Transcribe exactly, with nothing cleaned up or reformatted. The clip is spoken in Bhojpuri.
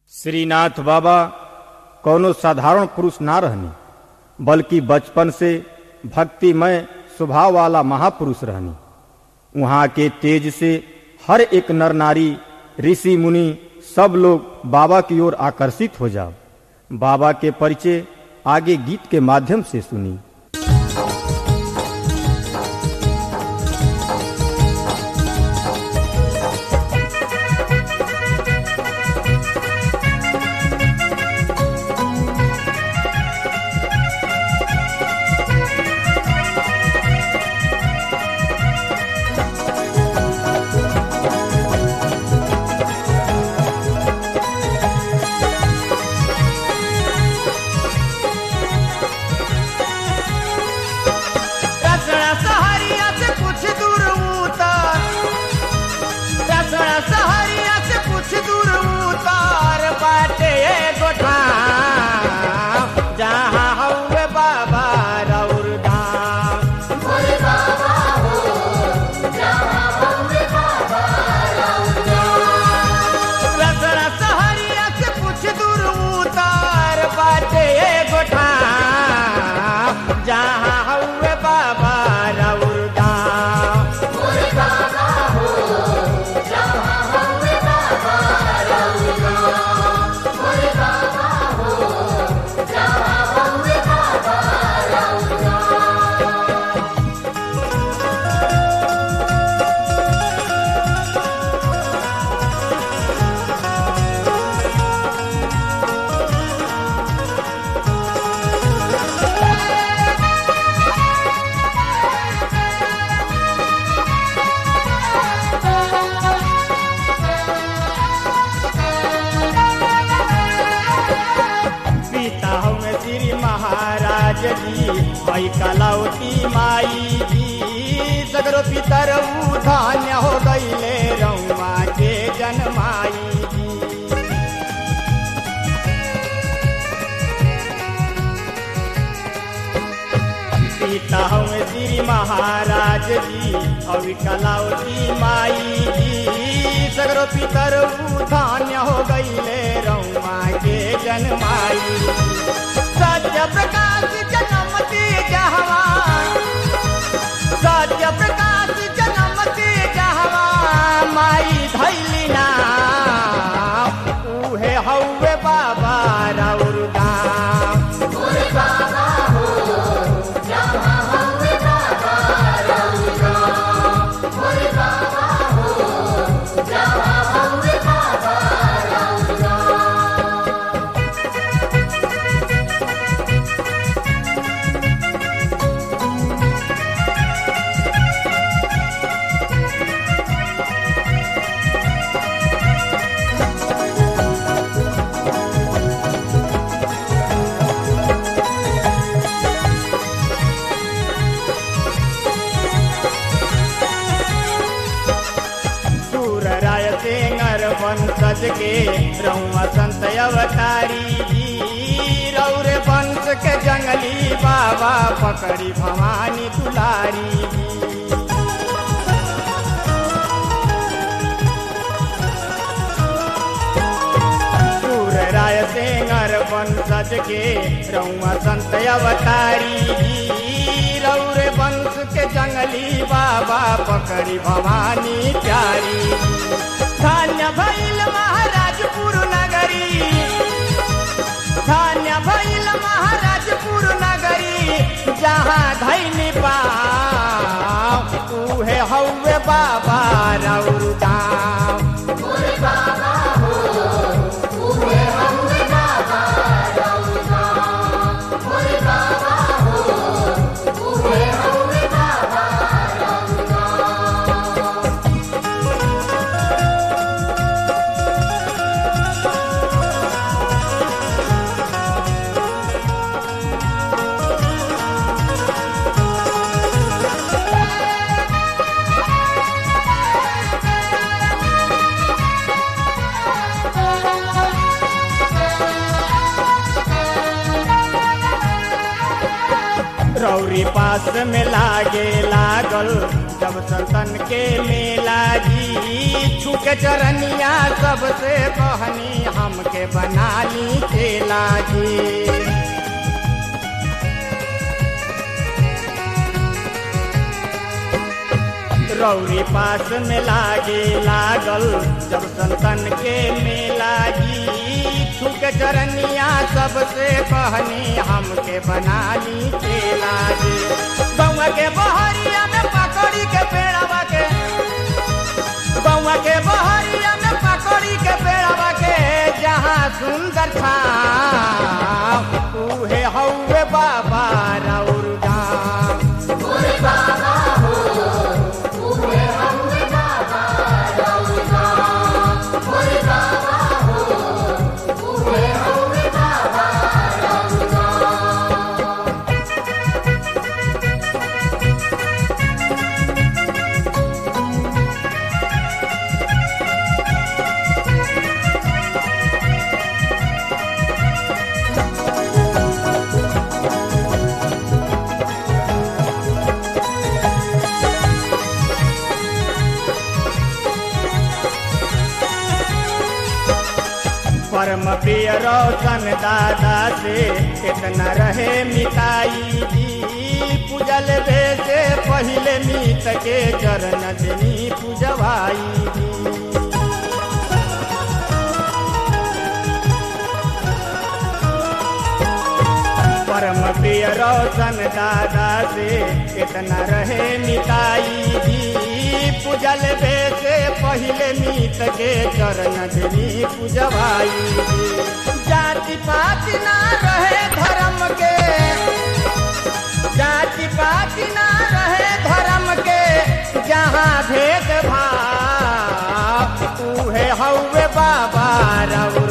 श्रीनाथ बाबा कौनो साधारण पुरुष ना रहनी, बल्कि बचपन से भक्तिमय स्वभाव वाला महापुरुष रहनी। वहाँ के तेज से हर एक नर नारी, ऋषि मुनि सब लोग बाबा की ओर आकर्षित हो जाओ। बाबा के परिचय आगे गीत के माध्यम से सुनी। भाई कलौती माई जी सगरो पितर धान्य हो गईले रउआ के जनमाई जी। पिता हमें श्री महाराज जी अभी कलौती माई जी सगरो पितर धान्य हो गईले रउआ के जनमाई। सत्य प्रकाश जनमती जहवा, सत्य प्रकाश जनमती जहवा माई धैली ना उहे हौवे बाबा राउर दाम। बाबा हो जहाँ हौवे बाबा राउर दाम, बाबा हो जहाँ हौवे बाबा राउर दाम। वंशज के रउआ संत अवतारी जी रौरे वंश के जंगली बाबा पकड़ी भवानी दुलारी जी। सूर्य राय सेंगर वंशज के रउआ संत अवतारी जी रौरे वंश के जंगली बाबा पकड़ी भवानी प्यारी। धान्य भैल महाराजपुर नगरी, धान्य भैल महाराजपुर नगरी जहाँ धैनी पाँव उहे हौवे बाबा राउर दाम। बाबा हो उहे हौवे बाबा राउर दाम, बाबा हो उहे हौवे बाबा राउर दाम। रौरी पास में लागे लागल जब संतन के मेला जी जी छुके चरनिया सबसे कहनी हमके बना ली चेला जी। रौरी पास में लागे लागल जब संतन के मेला जी छुके चरनिया सबसे कहनी हमके बना ली चेला जी। बउआ के बहरिया में पकड़ी के पेड़वा के बउआ के बहरिया में पकड़ी के पेड़वा के जहाँ सुंदर था उहे हौवे बाबा राउर गाम। परम प्रिय रोशन दादा से इतना रहे मिताई जी पूजल बे से पहले मीत के चरण देनी पूजवाई जी। परम प्रिय रोशन दादा से इतना रहे मिताई जी पूजल बे से पहले मीत के चरण देनी पूजवाई जी। जाति पाति ना रहे धर्म के जाति पाति ना रहे धर्म के जहाँ भेद भाव उहे हौवे बाबा राउर